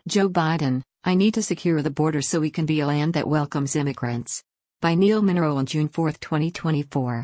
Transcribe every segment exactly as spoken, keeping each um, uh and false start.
Joe Biden, I need to secure the border so we can be a land that welcomes immigrants. By Neil Munro on June fourth, twenty twenty-four.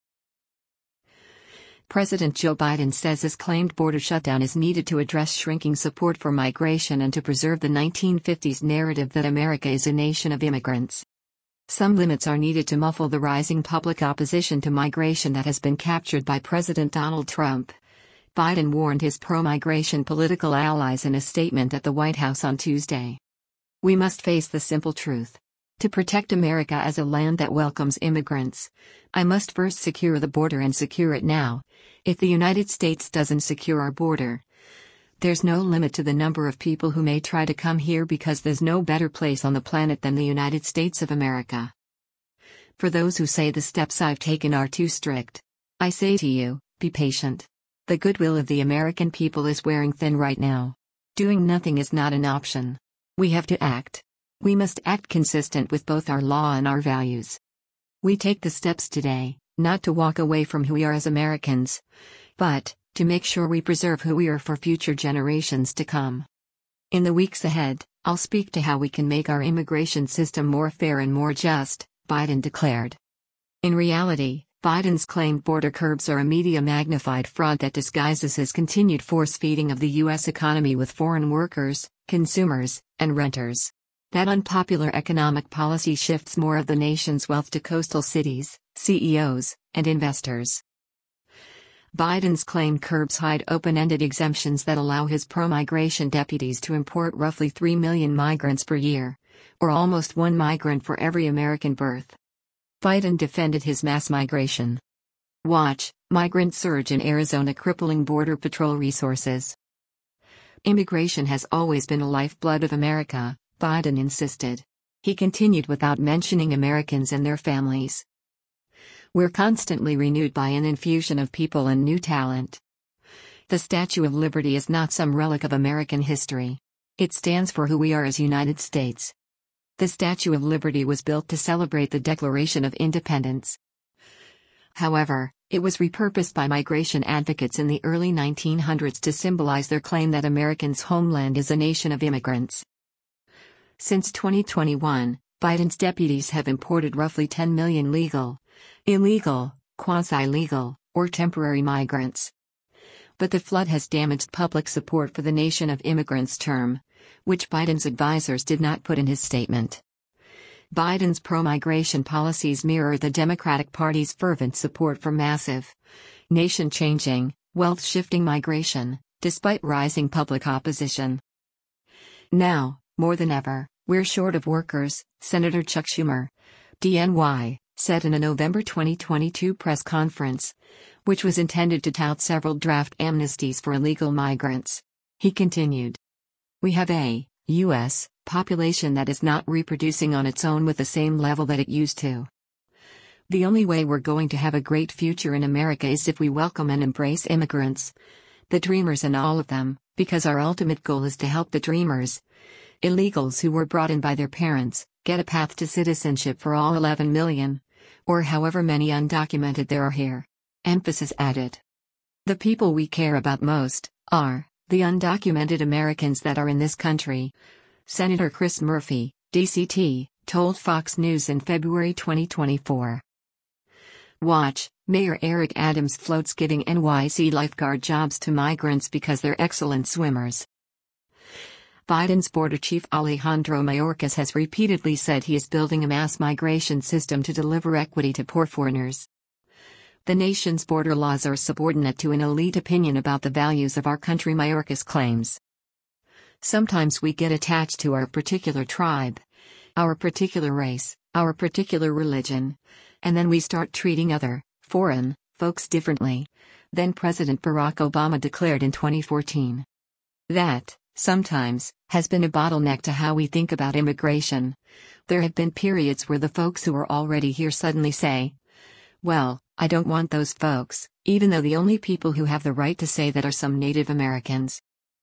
President Joe Biden says his claimed border shutdown is needed to address shrinking support for migration and to preserve the nineteen fifties narrative that America is a nation of immigrants. Some limits are needed to muffle the rising public opposition to migration that has been captured by President Donald Trump. Biden warned his pro-migration political allies in a statement at the White House on Tuesday. We must face the simple truth. To protect America as a land that welcomes immigrants, I must first secure the border and secure it now. If the United States doesn't secure our border, there's no limit to the number of people who may try to come here because there's no better place on the planet than the United States of America. For those who say the steps I've taken are too strict, I say to you, be patient. The goodwill of the American people is wearing thin right now. Doing nothing is not an option. We have to act. We must act consistent with both our law and our values. We take the steps today, not to walk away from who we are as Americans, but to make sure we preserve who we are for future generations to come. In the weeks ahead, I'll speak to how we can make our immigration system more fair and more just, Biden declared. In reality, Biden's claimed border curbs are a media-magnified fraud that disguises his continued force-feeding of the U S economy with foreign workers, consumers, and renters. That unpopular economic policy shifts more of the nation's wealth to coastal cities, C E Os, and investors. Biden's claimed curbs hide open-ended exemptions that allow his pro-migration deputies to import roughly three million migrants per year, or almost one migrant for every American birth. Biden defended his mass migration. Watch, migrant surge in Arizona crippling Border Patrol resources. Immigration has always been a lifeblood of America, Biden insisted. He continued without mentioning Americans and their families. We're constantly renewed by an infusion of people and new talent. The Statue of Liberty is not some relic of American history. It stands for who we are as United States. The Statue of Liberty was built to celebrate the Declaration of Independence. However, it was repurposed by migration advocates in the early nineteen hundreds to symbolize their claim that America's homeland is a nation of immigrants. Since twenty twenty-one, Biden's deputies have imported roughly ten million legal, illegal, quasi-legal, or temporary migrants. But the flood has damaged public support for the nation of immigrants term, which Biden's advisors did not put in his statement. Biden's pro-migration policies mirror the Democratic Party's fervent support for massive, nation-changing, wealth-shifting migration, despite rising public opposition. Now, more than ever, we're short of workers, Senator Chuck Schumer, D N Y, said in a November twenty twenty-two press conference, which was intended to tout several draft amnesties for illegal migrants. He continued. We have a U S population that is not reproducing on its own with the same level that it used to. The only way we're going to have a great future in America is if we welcome and embrace immigrants, the dreamers and all of them, because our ultimate goal is to help the dreamers, illegals who were brought in by their parents, get a path to citizenship for all eleven million, or however many undocumented there are here. Emphasis added. The people we care about most are the undocumented Americans that are in this country, Senator Chris Murphy, D C T, told Fox News in February twenty twenty-four. Watch, Mayor Eric Adams floats giving N Y C lifeguard jobs to migrants because they're excellent swimmers. Biden's border chief Alejandro Mayorkas has repeatedly said he is building a mass migration system to deliver equity to poor foreigners. The nation's border laws are subordinate to an elite opinion about the values of our country, Mayorkas claims. Sometimes we get attached to our particular tribe, our particular race, our particular religion, and then we start treating other, foreign, folks differently, then President Barack Obama declared in twenty fourteen. That, sometimes, has been a bottleneck to how we think about immigration. There have been periods where the folks who are already here suddenly say, well, I don't want those folks, even though the only people who have the right to say that are some Native Americans.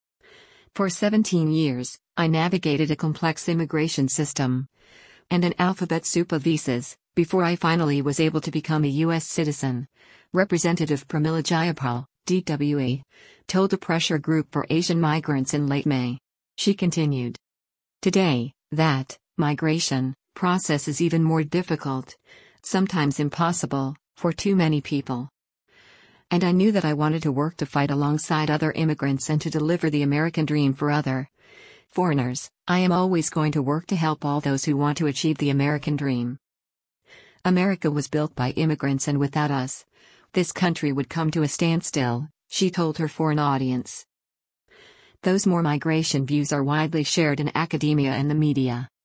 For seventeen years, I navigated a complex immigration system and an alphabet soup of visas, before I finally was able to become a U S citizen, Representative Pramila Jayapal, D W E, told a pressure group for Asian migrants in late May. She continued. Today, that migration process is even more difficult, sometimes impossible, for too many people. And I knew that I wanted to work to fight alongside other immigrants and to deliver the American dream for other foreigners. I am always going to work to help all those who want to achieve the American dream. America was built by immigrants, and without us, this country would come to a standstill, she told her foreign audience. Those more migration views are widely shared in academia and the media.